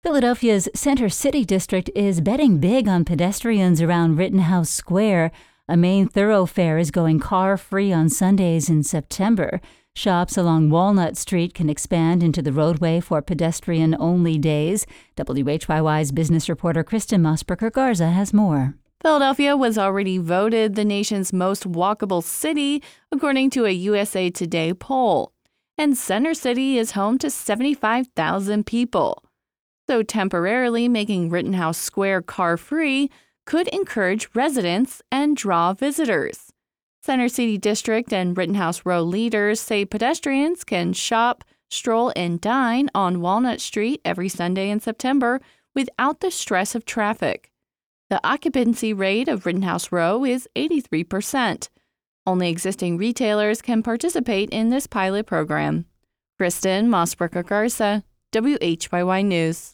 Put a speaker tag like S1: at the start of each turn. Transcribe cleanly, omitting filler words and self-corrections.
S1: Philadelphia's Center City District is betting big on pedestrians around Rittenhouse Square. A main thoroughfare is going car-free on Sundays in September. Shops along Walnut Street can expand into the roadway for pedestrian-only days. WHYY's business reporter Kristen Mosberger-Garza has more.
S2: Philadelphia was already voted the nation's most walkable city, according to a USA Today poll. And Center City is home to 75,000 people. So temporarily making Rittenhouse Square car-free could encourage residents and draw visitors. Center City District and Rittenhouse Row leaders say pedestrians can shop, stroll, and dine on Walnut Street every Sunday in September without the stress of traffic. The occupancy rate of Rittenhouse Row is 83%. Only existing retailers can participate in this pilot program. Kristen Mosberger-Garza, WHYY News.